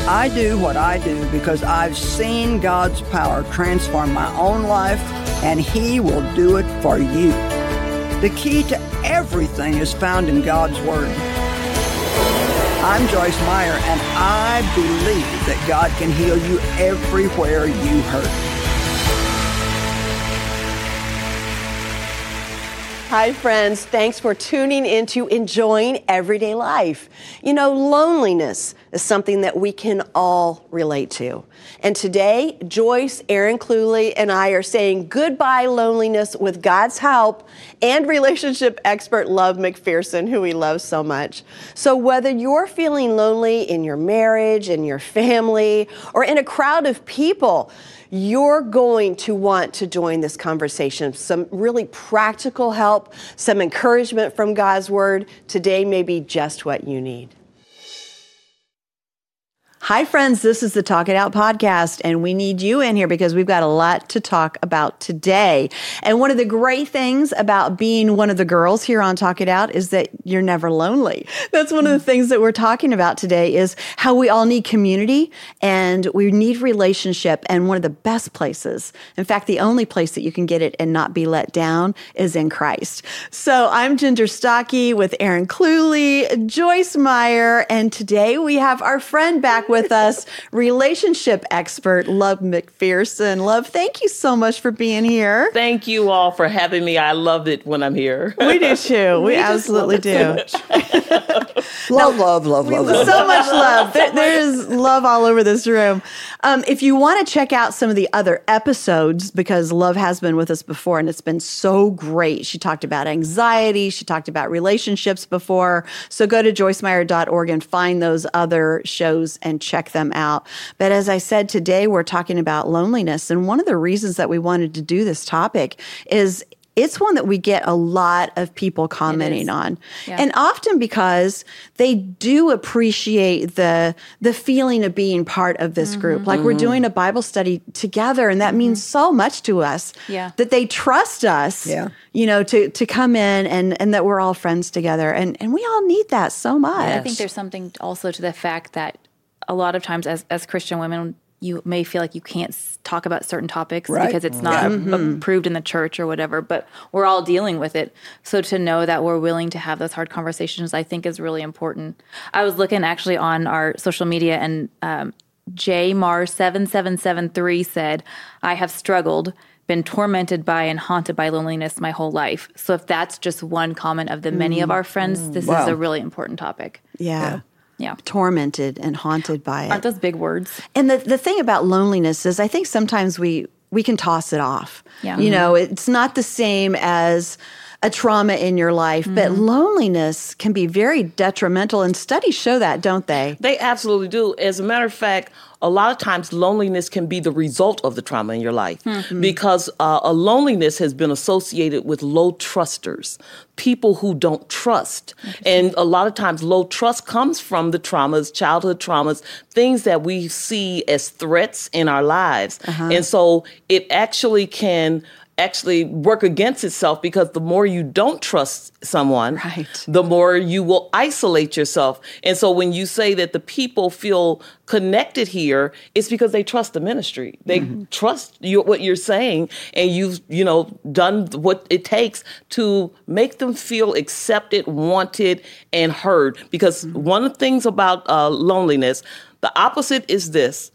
I do what I do because I've seen God's power transform my own life, and He will do it for you. The key to everything is found in God's Word. I'm Joyce Meyer, and I believe that God can heal you everywhere you hurt. Hi, friends. Thanks for tuning into Enjoying Everyday Life. You know, loneliness is something that we can all relate to. And today, Joyce, Aaron Cluley, and I are saying goodbye loneliness with God's help and relationship expert Love McPherson, who we love so much. So whether you're feeling lonely in your marriage, in your family, or in a crowd of people, you're going to want to join this conversation. Some really practical help, some encouragement from God's Word. Today may be just what you need. Hi, friends. This is the Talk It Out podcast, and we need you in here because we've got a lot to talk about today. And one of the great things about being one of the girls here on Talk It Out is that you're never lonely. That's one of the things that we're talking about today is how we all need community and we need relationship. And one of the best places, in fact, the only place that you can get it and not be let down is in Christ. So I'm Ginger Stocky with Aaron Cluley, Joyce Meyer, and today we have our friend back with us, relationship expert Love McPherson. Love, thank you so much for being here. Thank you all for having me. I love it when I'm here. We do too. We absolutely do. Love. So much love. There is love all over this room. If you want to check out some of the other episodes, because Love has been with us before and it's been so great. She talked about anxiety. She talked about relationships before. So go to joycemeyer.org and find those other shows and check them out. But as I said, today we're talking about loneliness. And one of the reasons that we wanted to do this topic is it's one that we get a lot of people commenting on. Yeah. And often because they do appreciate the feeling of being part of this group. Like we're doing a Bible study together, and that means so much to us that they trust us, you know, to come in and that we're all friends together. And we all need that so much. I think there's something also to the fact that a lot of times as Christian women, you may feel like you can't talk about certain topics because it's not approved in the church or whatever, but we're all dealing with it. So to know that we're willing to have those hard conversations, I think is really important. I was looking actually on our social media, and JMar7773 said, I have struggled, been tormented by and haunted by loneliness my whole life. So if that's just one comment of the many of our friends, this is a really important topic. Yeah. Tormented and haunted by it. Aren't those big words? And the thing about loneliness is I think sometimes we can toss it off. Yeah. You know, it's not the same as a trauma in your life, but loneliness can be very detrimental, and studies show that, don't they? They absolutely do. As a matter of fact, a lot of times loneliness can be the result of the trauma in your life because a loneliness has been associated with low trusters, people who don't trust. And a lot of times low trust comes from the traumas, childhood traumas, things that we see as threats in our lives. And so it actually can work against itself, because the more you don't trust someone, the more you will isolate yourself. And so when you say that the people feel connected here, it's because they trust the ministry. They trust what you're saying, and you've, done what it takes to make them feel accepted, wanted, and heard. Because one of the things about loneliness, the opposite is this: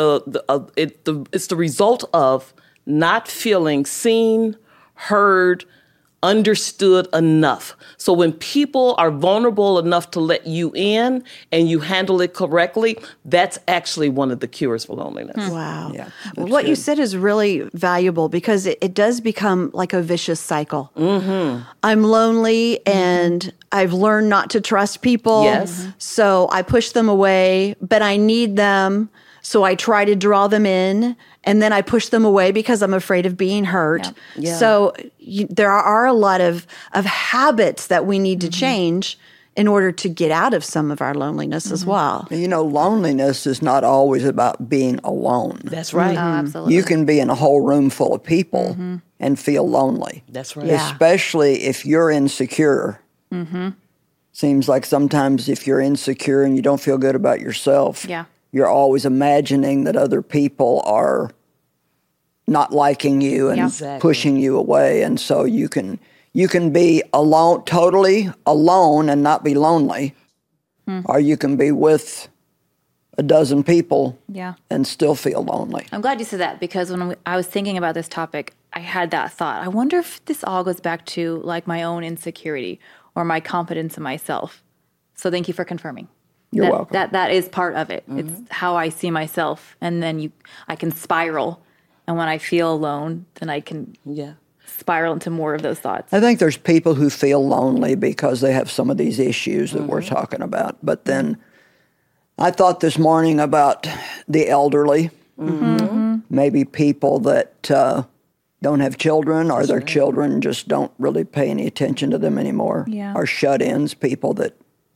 it's the result of not feeling seen, heard, understood enough. So when people are vulnerable enough to let you in and you handle it correctly, that's actually one of the cures for loneliness. Wow. Yeah, what you said is really valuable, because it does become like a vicious cycle. I'm lonely and I've learned not to trust people. So I push them away, but I need them. So I try to draw them in, and then I push them away because I'm afraid of being hurt. So there are a lot of habits that we need to change in order to get out of some of our loneliness as well. You know, loneliness is not always about being alone. That's right. Oh, absolutely. You can be in a whole room full of people and feel lonely. That's right. Especially if you're insecure. Seems like sometimes if you're insecure and you don't feel good about yourself, you're always imagining that other people are not liking you and Exactly. pushing you away. And so you can be alone, totally alone and not be lonely, or you can be with a dozen people and still feel lonely. I'm glad you said that, because when I was thinking about this topic, I had that thought. I wonder if this all goes back to like my own insecurity or my confidence in myself. So thank you for confirming. You're welcome. That is part of it. It's how I see myself, and then I can spiral. And when I feel alone, then I can spiral into more of those thoughts. I think there's people who feel lonely because they have some of these issues that we're talking about. But then I thought this morning about the elderly, maybe people that don't have children, or their children just don't really pay any attention to them anymore, or shut-ins, people that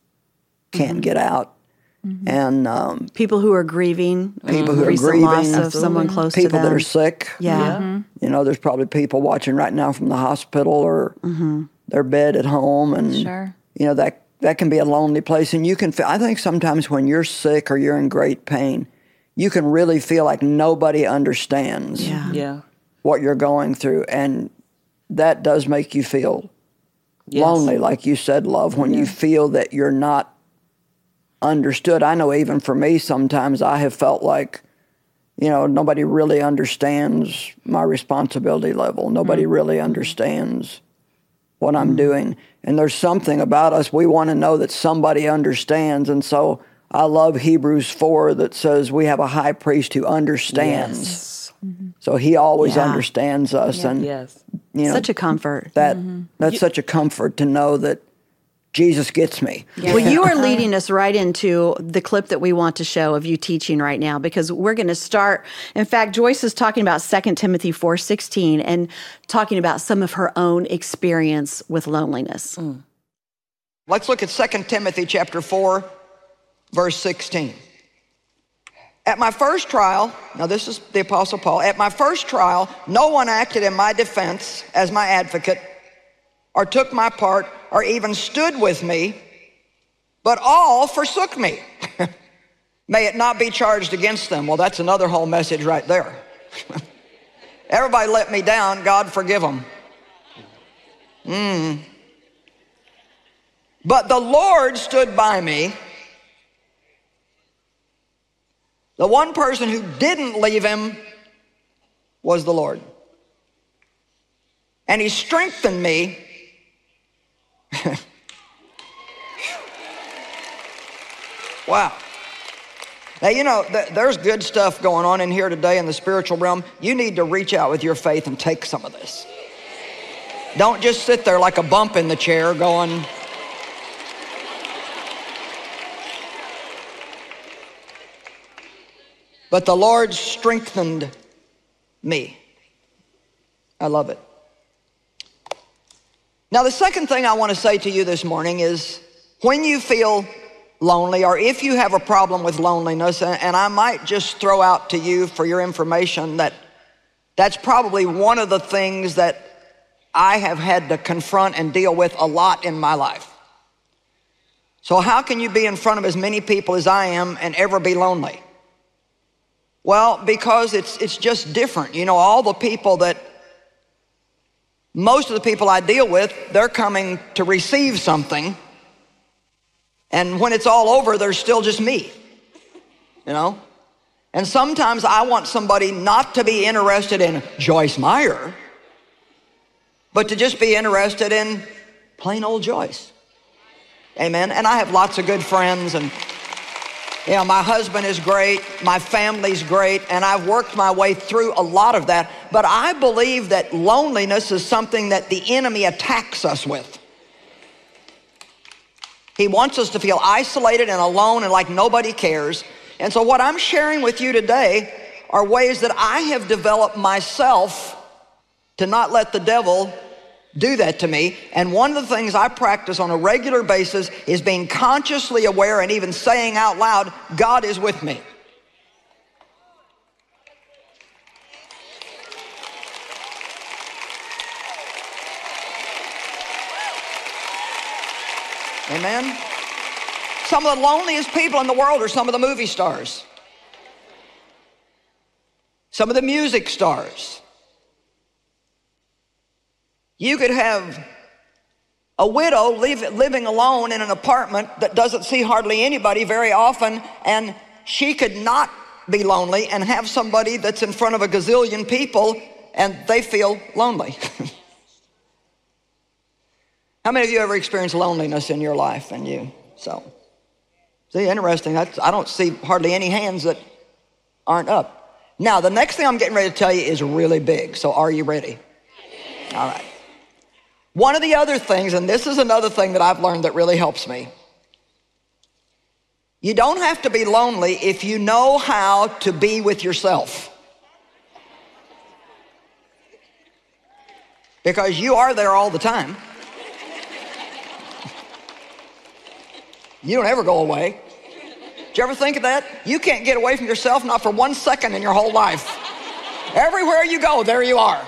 can't get out. And people who are grieving, people who are recent grieving, loss of someone close to them. people that are sick. Yeah. You know, there's probably people watching right now from the hospital or their bed at home, and you know that can be a lonely place. And you can feel, I think sometimes when you're sick or you're in great pain, you can really feel like nobody understands what you're going through, and that does make you feel lonely, like you said, Love, when you feel that you're not understood. I know even for me, sometimes I have felt like, you know, nobody really understands my responsibility level. Nobody really understands what I'm doing. And there's something about us, we want to know that somebody understands. And so I love Hebrews 4 that says we have a high priest who understands. So he always understands us. And, you know, such a comfort. That's such a comfort to know that Jesus gets me. Well, you are leading us right into the clip that we want to show of you teaching right now, because we're going to start. In fact, Joyce is talking about 2 Timothy 4:16 and talking about some of her own experience with loneliness. Let's look at 2 Timothy chapter 4, verse 16. At my first trial, now this is the Apostle Paul, at my first trial, no one acted in my defense as my advocate, or took my part, or even stood with me, but all forsook me. May it not be charged against them. Well, that's another whole message right there. Everybody let me down, God forgive them. But the Lord stood by me. The one person who didn't leave him was the Lord. And he strengthened me. Wow. Now, you know, there's good stuff going on in here today in the spiritual realm. You need to reach out with your faith and take some of this. Don't just sit there like a bump in the chair going, but the Lord strengthened me. I love it. Now, the second thing I want to say to you this morning is when you feel lonely, or if you have a problem with loneliness, and I might just throw out to you for your information that that's probably one of the things that I have had to confront and deal with a lot in my life. So how can you be in front of as many people as I am and ever be lonely? Well, because it's just different. You know, most of the people I deal with, they're coming to receive something. And when it's all over, there's still just me, you know? And sometimes I want somebody not to be interested in Joyce Meyer, but to just be interested in plain old Joyce. Amen. And I have lots of good friends, and you know, my husband is great, my family's great, and I've worked my way through a lot of that. But I believe that loneliness is something that the enemy attacks us with. He wants us to feel isolated and alone and like nobody cares. And so what I'm sharing with you today are ways that I have developed myself to not let the devil do that to me. And one of the things I practice on a regular basis is being consciously aware and even saying out loud, God is with me. Amen. Some of the loneliest people in the world are some of the movie stars. some of the music stars. You could have a widow living alone in an apartment that doesn't see hardly anybody very often, and she could not be lonely and have somebody that's in front of a gazillion people and they feel lonely. How many of you ever experienced loneliness in your life? See, interesting. I don't see hardly any hands that aren't up. Now, the next thing I'm getting ready to tell you is really big, so are you ready? All right. One of the other things, and this is another thing that I've learned that really helps me. You don't have to be lonely if you know how to be with yourself. Because you are there all the time. You don't ever go away. Did you ever think of that? You can't get away from yourself, not for 1 second in your whole life. Everywhere you go, there you are.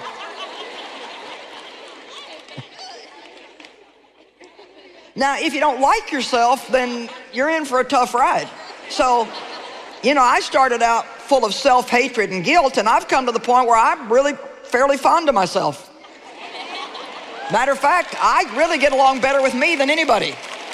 Now, if you don't like yourself, then you're in for a tough ride. So, I started out full of self-hatred and guilt, and I've come to the point where I'm really fairly fond of myself. Matter of fact, I really get along better with me than anybody.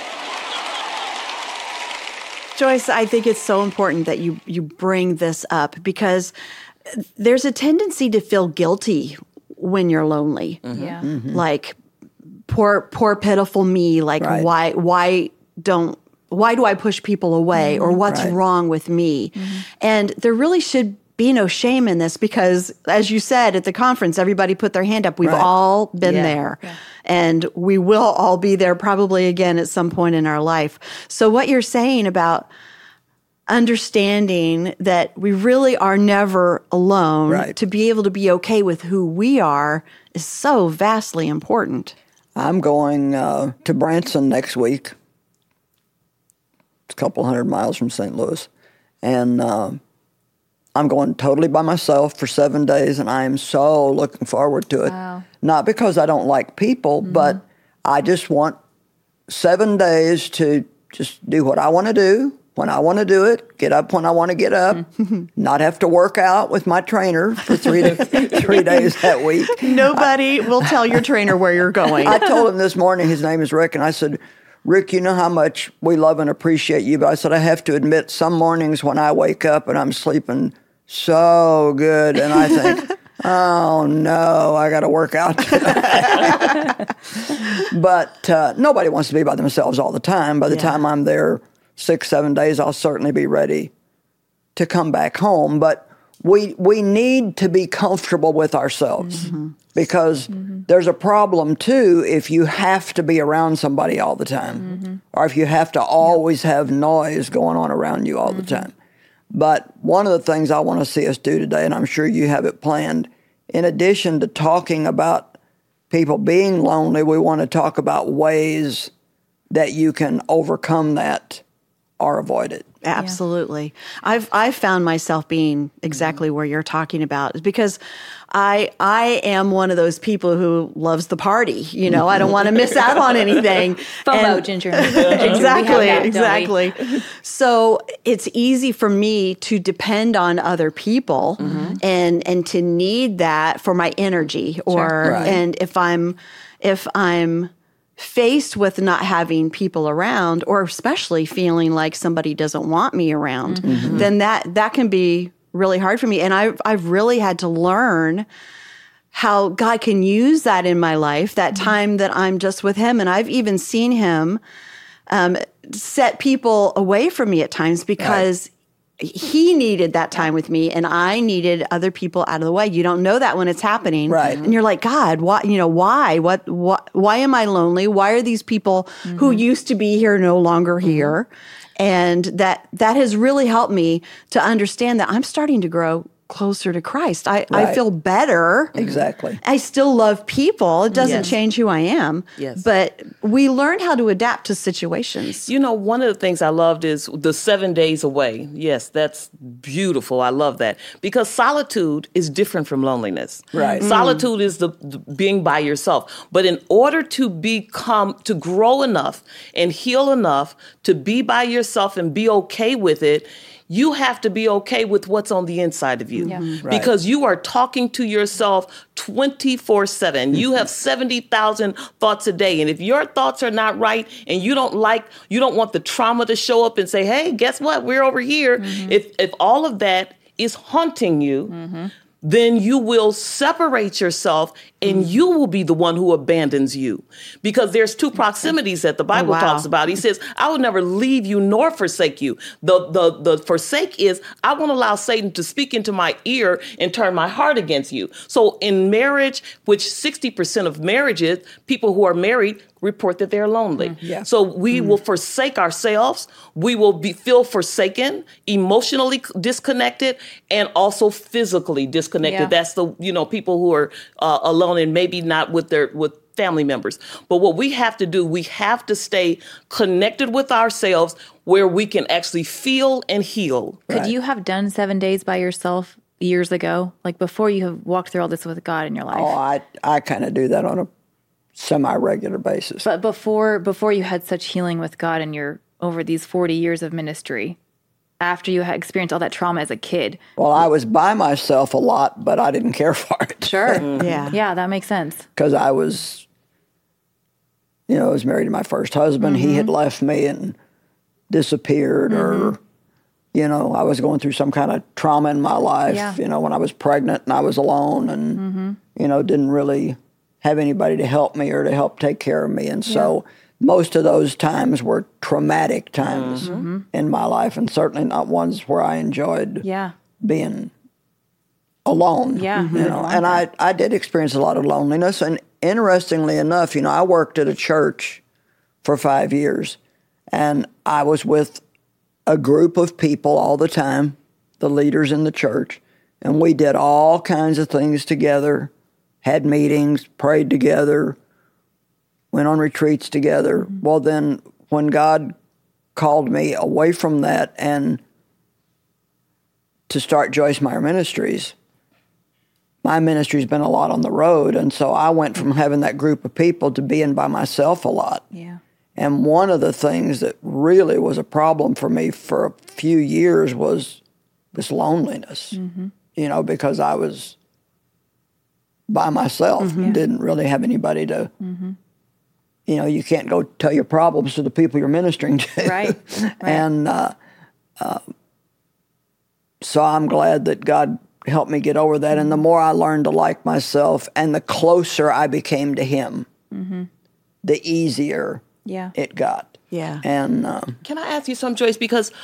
Joyce, I think it's so important that you bring this up, because there's a tendency to feel guilty when you're lonely. Mm-hmm. Yeah. Mm-hmm. Like, poor pitiful me. Like, right. why do I push people away, or what's right. wrong with me? Mm-hmm. And there really should be no shame in this, because, as you said at the conference, everybody put their hand up. We've right. all been there. Yeah. And we will all be there probably again at some point in our life. So what you're saying about understanding that we really are never alone, right. to be able to be okay with who we are, is so vastly important. I'm going to Branson next week. It's a couple 100 miles from St. Louis. And I'm going totally by myself for 7 days, and I am so looking forward to it. Wow. Not because I don't like people, mm-hmm. but I just want 7 days to just do what I want to do, when I want to do it, get up when I want to get up, mm-hmm. not have to work out with my trainer for 3 days that week. Nobody will tell your trainer where you're going. I told him this morning, his name is Rick, and I said, Rick, you know how much we love and appreciate you, but I said, I have to admit, some mornings when I wake up and I'm sleeping so good, and I think, oh no, I got to work out today. But nobody wants to be by themselves all the time. By the time I'm there 6-7 days, I'll certainly be ready to come back home. But we need to be comfortable with ourselves, mm-hmm. because mm-hmm. there's a problem too if you have to be around somebody all the time, mm-hmm. or if you have to always have noise going on around you all mm-hmm. the time. But one of the things I want to see us do today, and I'm sure you have it planned, in addition to talking about people being lonely, we want to talk about ways that you can overcome that or avoid it. Absolutely. Yeah. I've found myself being exactly where you're talking about, because I am one of those people who loves the party. I don't want to miss out on anything. FOMO, Ginger. Exactly. So it's easy for me to depend on other people, mm-hmm. and to need that for my energy, and if I'm faced with not having people around, or especially feeling like somebody doesn't want me around, mm-hmm. then that can be really hard for me. And I've really had to learn how God can use that in my life, that mm-hmm. time that I'm just with Him. And I've even seen Him set people away from me at times, because He needed that time with me, and I needed other people out of the way. You don't know that when it's happening. Right. And you're like, God, why? Why? Why am I lonely? Why are these people mm-hmm. who used to be here no longer here? And that has really helped me to understand that I'm starting to grow closer to Christ. I feel better. Exactly. I still love people. It doesn't change who I am. Yes. But we learn how to adapt to situations. One of the things I loved is the 7 days away. Yes, that's beautiful. I love that. Because solitude is different from loneliness. Right. Solitude is the being by yourself. But in order to grow enough and heal enough to be by yourself and be okay with it, you have to be okay with what's on the inside of you. Yeah. Mm-hmm. Because you are talking to yourself 24/7. You have 70,000 thoughts a day. And if your thoughts are not right and you don't want the trauma to show up and say, hey, guess what? We're over here. If all of that is haunting you, then you will separate yourself and you will be the one who abandons you. Because there's two proximities that the Bible talks about. He says, I will never leave you nor forsake you. The forsake is, I won't allow Satan to speak into my ear and turn my heart against you. So in marriage, which 60% of marriages, people who are married report that they're lonely. Yeah. So we will forsake ourselves. We will feel forsaken, emotionally disconnected, and also physically disconnected. Yeah. That's the, people who are alone and maybe not with family members. But what we have to do, we have to stay connected with ourselves where we can actually feel and heal. Could you have done 7 days by yourself years ago? Like before you have walked through all this with God in your life? Oh, I kind of do that on a semi-regular basis. But before you had such healing with God in over these 40 years of ministry, after you had experienced all that trauma as a kid. Well, I was by myself a lot, but I didn't care for it. Sure. Yeah. Yeah, that makes sense. Because I was married to my first husband. He had left me and disappeared, or, I was going through some kind of trauma in my life, Yeah. when I was pregnant and I was alone and, didn't really have anybody to help me or to help take care of me. And so most of those times were traumatic times in my life, and certainly not ones where I enjoyed being alone. Yeah. And I did experience a lot of loneliness. And interestingly enough, I worked at a church for 5 years, and I was with a group of people all the time, the leaders in the church, and we did all kinds of things together, had meetings, prayed together, went on retreats together. Well, then when God called me away from that and to start Joyce Meyer Ministries, my ministry's been a lot on the road. And so I went from having that group of people to being by myself a lot. Yeah. And one of the things that really was a problem for me for a few years was this loneliness, because I was by myself, didn't really have anybody to, you can't go tell your problems to the people you're ministering to. Right. And so I'm glad that God helped me get over that. And the more I learned to like myself and the closer I became to Him, the easier it got. Yeah. And Can I ask you something, Joyce? Because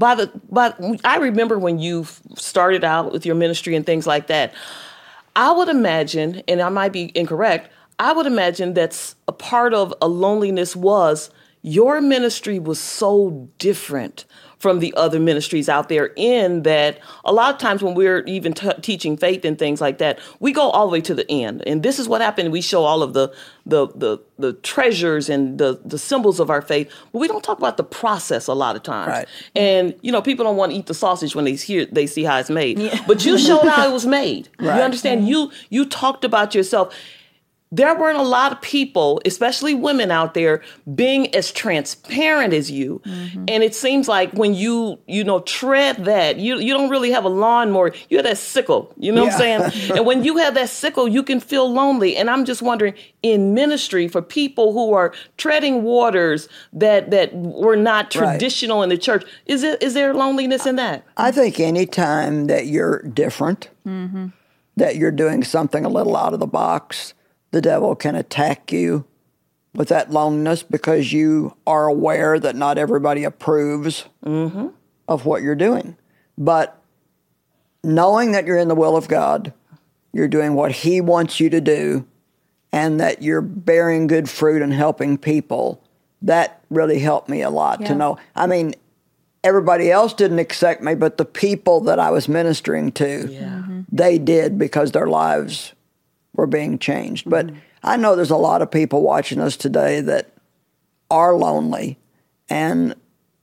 I remember when you started out with your ministry and things like that, I would imagine, and I might be incorrect, I would imagine that's a part of a loneliness was your ministry was so different from the other ministries out there, in that a lot of times when we're even teaching faith and things like that, we go all the way to the end. And this is what happened. We show all of the treasures and the symbols of our faith, but we don't talk about the process a lot of times. Right. And, people don't want to eat the sausage when they see how it's made. Yeah. But you showed how it was made. Right. You understand? You talked about yourself. There weren't a lot of people, especially women out there, being as transparent as you. And it seems like when you tread that, you don't really have a lawnmower. You have that sickle, what I'm saying? And when you have that sickle, you can feel lonely. And I'm just wondering, in ministry, for people who are treading waters that were not traditional in the church, is there loneliness in that? I think any time that you're different, that you're doing something a little out of the box, the devil can attack you with that loneliness, because you are aware that not everybody approves of what you're doing. But knowing that you're in the will of God, you're doing what He wants you to do, and that you're bearing good fruit and helping people, that really helped me a lot to know. I mean, everybody else didn't accept me, but the people that I was ministering to, they did, because their lives were being changed. But I know there's a lot of people watching us today that are lonely, and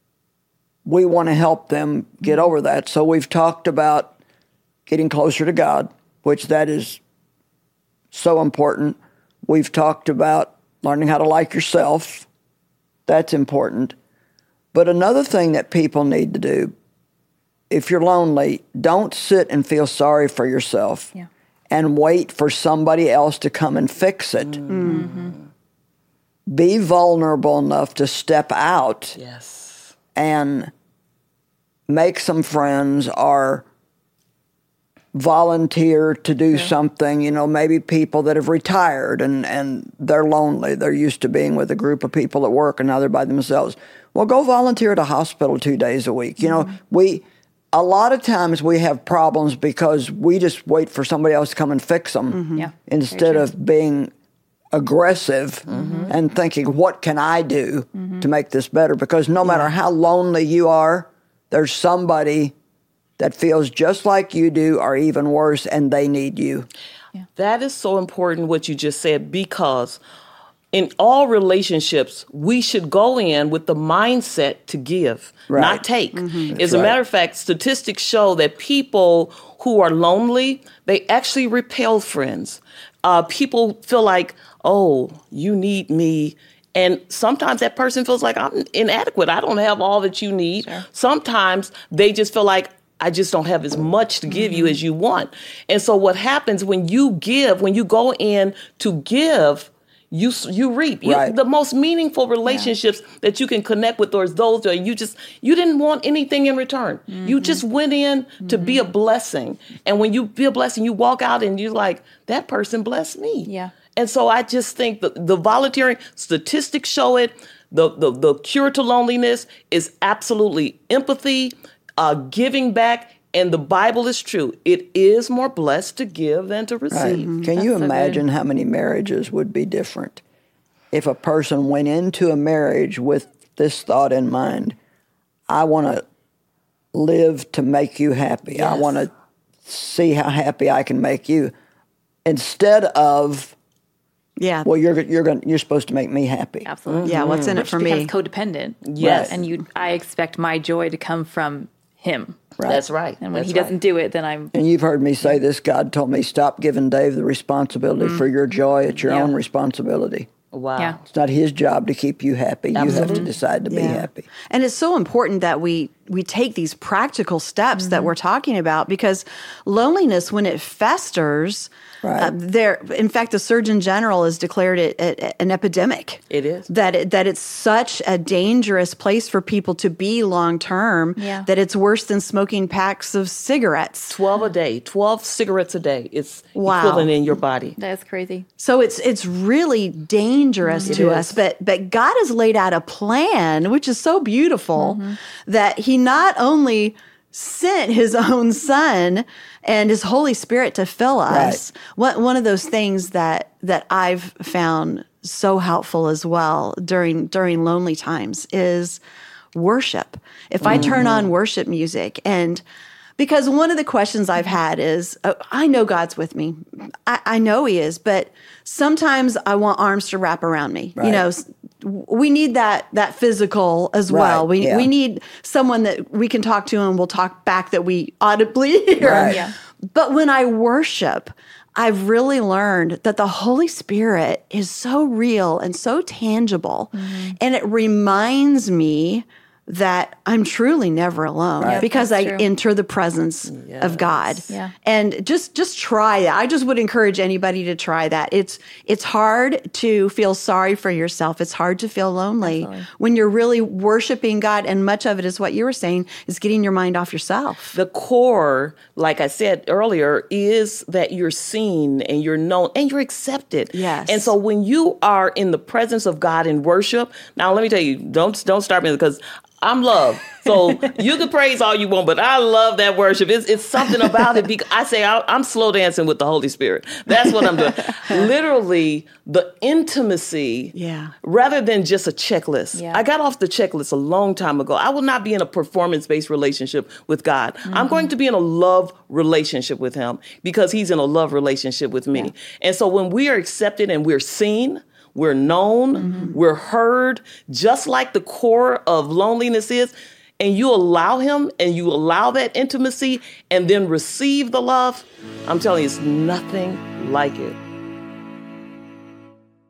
we want to help them get over that. So we've talked about getting closer to God, which that is so important. We've talked about learning how to like yourself. That's important. But another thing that people need to do if you're lonely, don't sit and feel sorry for yourself and wait for somebody else to come and fix it. Be vulnerable enough to step out and make some friends or volunteer to do something. You know, maybe people that have retired and they're lonely. They're used to being with a group of people at work and now they're by themselves. Well, go volunteer at a hospital 2 days a week. You know, a lot of times we have problems because we just wait for somebody else to come and fix them instead of being aggressive and thinking, what can I do to make this better? Because no matter how lonely you are, there's somebody that feels just like you do or even worse, and they need you. That is so important what you just said, because in all relationships, we should go in with the mindset to give, not take. As a matter of fact, statistics show that people who are lonely, they actually repel friends. People feel like, oh, you need me. And sometimes that person feels like I'm inadequate. I don't have all that you need. Sure. Sometimes they just feel like I just don't have as much to give you as you want. And so what happens when you give, when you go in to give, you reap. The most meaningful relationships that you can connect with are those where you didn't want anything in return. You just went in to be a blessing. And when you be a blessing, you walk out and you're like, that person blessed me. Yeah. And so I just think the volunteering, statistics show it, the cure to loneliness is absolutely empathy, giving back. And the Bible is true. It is more blessed to give than to receive. Right. Can you imagine how many marriages would be different if a person went into a marriage with this thought in mind? I want to live to make you happy. Yes. I want to see how happy I can make you. Instead of, well, you're supposed to make me happy. Absolutely. Yeah, what's in it Which for me? becomes codependent. Yes. And I expect my joy to come from him. Right. That's right. And when he doesn't do it, then I'm... And you've heard me say this. God told me, stop giving Dave the responsibility for your joy. It's your own responsibility. Wow. Yeah. It's not his job to keep you happy. Absolutely. You have to decide to be happy. And it's so important that we take these practical steps that we're talking about, because loneliness, when it festers, in fact, the Surgeon General has declared it an epidemic. It is. That it's such a dangerous place for people to be long term that it's worse than smoking packs of cigarettes. 12 a day, 12 cigarettes a day. It's equivalent in your body. That's crazy. So it's really dangerous to us. But God has laid out a plan, which is so beautiful, that He not only sent His own Son and His Holy Spirit to fill us. One of those things that I've found so helpful as well during lonely times is worship. If I turn on worship music, and because one of the questions I've had is, I know God's with me. I know He is, but sometimes I want arms to wrap around me. You know, we need that physical as well. We need someone that we can talk to and we'll talk back that we audibly hear. But when I worship, I've really learned that the Holy Spirit is so real and so tangible. And it reminds me that I'm truly never alone because I enter the presence of God. And just try that. I just would encourage anybody to try that. It's hard to feel sorry for yourself. It's hard to feel lonely when you're really worshiping God. And much of it is what you were saying, is getting your mind off yourself. The core, like I said earlier, is that you're seen and you're known and you're accepted. Yes. And so when you are in the presence of God in worship, now let me tell you, don't start me, because I'm loved. So you can praise all you want, but I love that worship. It's something about it. Because I say I'm slow dancing with the Holy Spirit. That's what I'm doing. Literally, the intimacy, rather than just a checklist. I got off the checklist a long time ago. I will not be in a performance-based relationship with God. I'm going to be in a love relationship with Him because He's in a love relationship with me. And so when we are accepted and we're seen, we're known, we're heard, just like the core of loneliness is, and you allow Him and you allow that intimacy and then receive the love, I'm telling you, it's nothing like it.